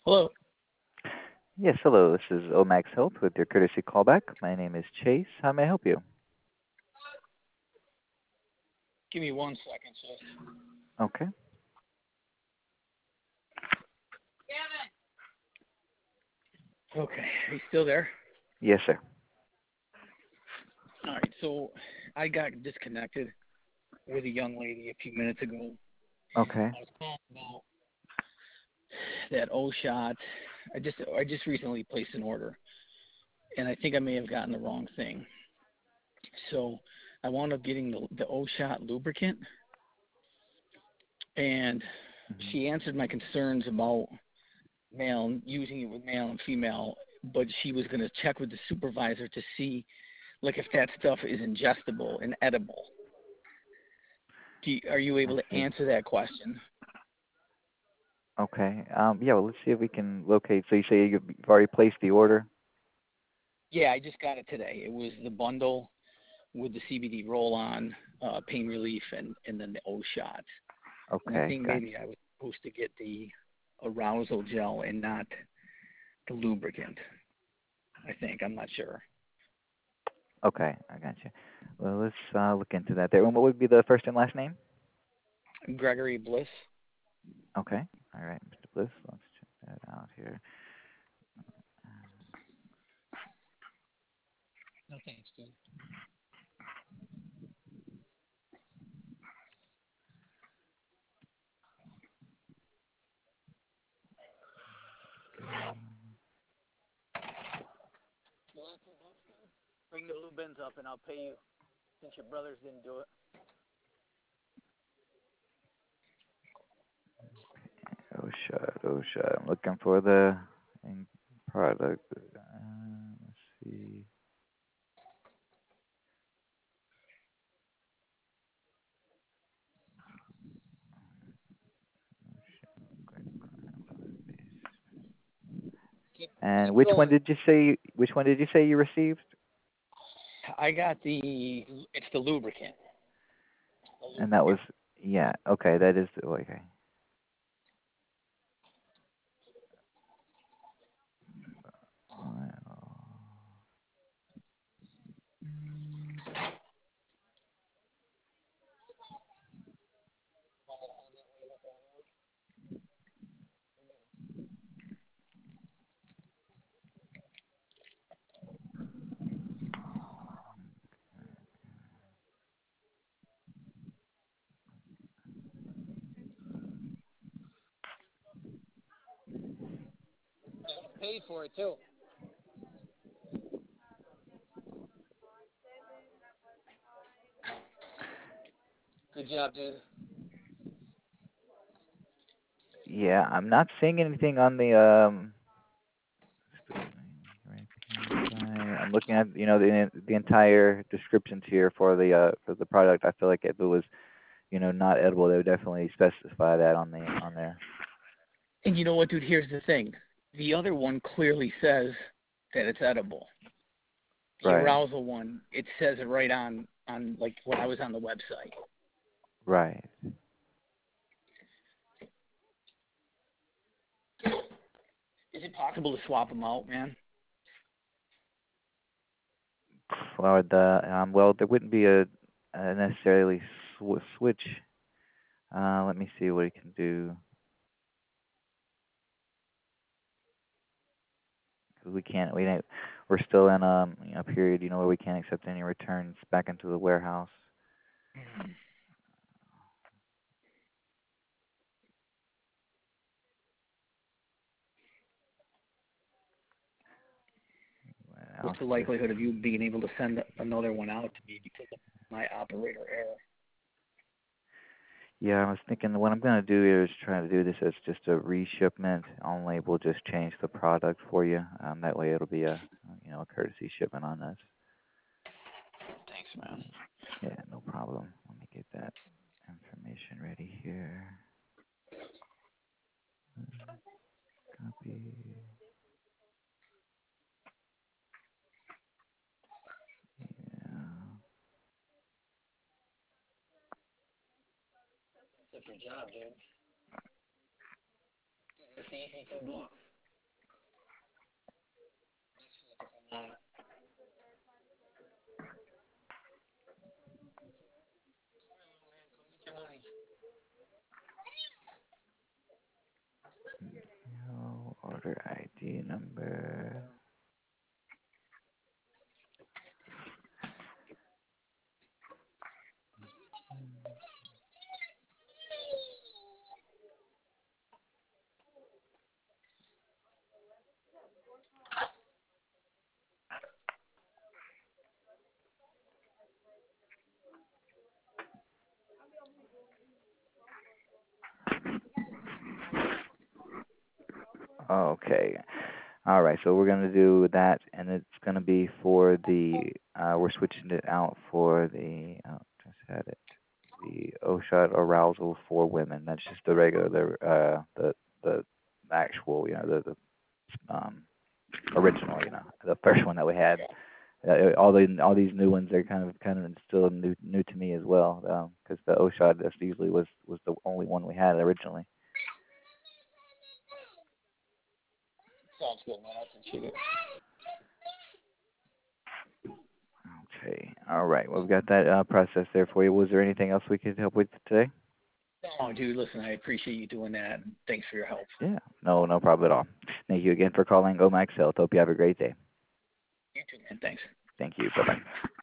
Hello. Yes, hello. This is Omax Health with your courtesy callback. My name is Chase. How may I help you? Give me 1 second, sis. Okay. Okay. Are you still there? Yes, sir. All right. So I got disconnected with a young lady a few minutes ago. Okay. I was calling about that O shot. I just recently placed an order, and I think I may have gotten the wrong thing. So I wound up getting the O shot lubricant, and Hmm. she answered my concerns about male using it with male and female, but she was going to check with the supervisor to see like if that stuff is ingestible and edible. Are you I able to see. answer that question? Okay. Yeah, well, let's see if we can locate. So you say you've already placed the order? Yeah, I just got it today. It was the bundle with the CBD roll-on, pain relief, and then the O shot. And I Okay, think gotcha. maybe I was supposed to get the arousal gel and not the lubricant. I think I'm not sure. Okay, I gotcha. Well, let's look into that there. And what would be the first and last name? Gregory Bliss. Okay. All right, Mr. Bliss. Let's check that out here. No thanks, dude. Bring the Lubins up and I'll pay you since your brothers didn't do it. Oh, shot. Oh, shot. I'm looking for the product. Let's see. And Keep going. which one did you say you received? I got it's the lubricant. The And that was, lubricant. yeah, okay, that is, okay. Well, Paid for it too. Good job, dude. yeah, I'm not seeing anything on the, I'm looking at, the entire descriptions here for the product. I feel like if it was, not edible, they would definitely specify that on there. And you know what, dude? Here's the thing. The other one clearly says that it's edible. The Right, arousal one, it says it right on like when I was on the website. right. Is it possible to swap them out, man? Well, there wouldn't be a necessarily switch. Let me see what we can do. 'Cause we're still in a period, where we can't accept any returns back into the warehouse. What else? What's the Just likelihood of you being able to send another one out to me because of my operator error? Yeah, I was thinking what I'm gonna do is try to do this as just a reshipment only. We'll just change the product for you. That way it'll be a courtesy shipment on us. Thanks, man. Yeah, no problem. Let me get that information ready here. Copy. Yeah. That's your job, dude. It's easy to block. Um, No order ID number. Okay. All right. So we're gonna do that, and it's gonna be for the. We're switching it out for the. Oh, just had it. The O-Shot arousal for women. That's just the regular. The actual. The original. The first one that we had. All these new ones are kind of still new to me as well, because the O-Shot just usually was the only one we had originally. sounds good, man. I appreciate it. Okay. All right. Well, we've got that process there for you. Was there anything else we could help with today? Oh, dude, listen, I appreciate you doing that. And thanks for your help. Yeah. No problem at all. Thank you again for calling OMAX Health. Hope you have a great day. You too, man. Thanks. Thank you. Bye bye.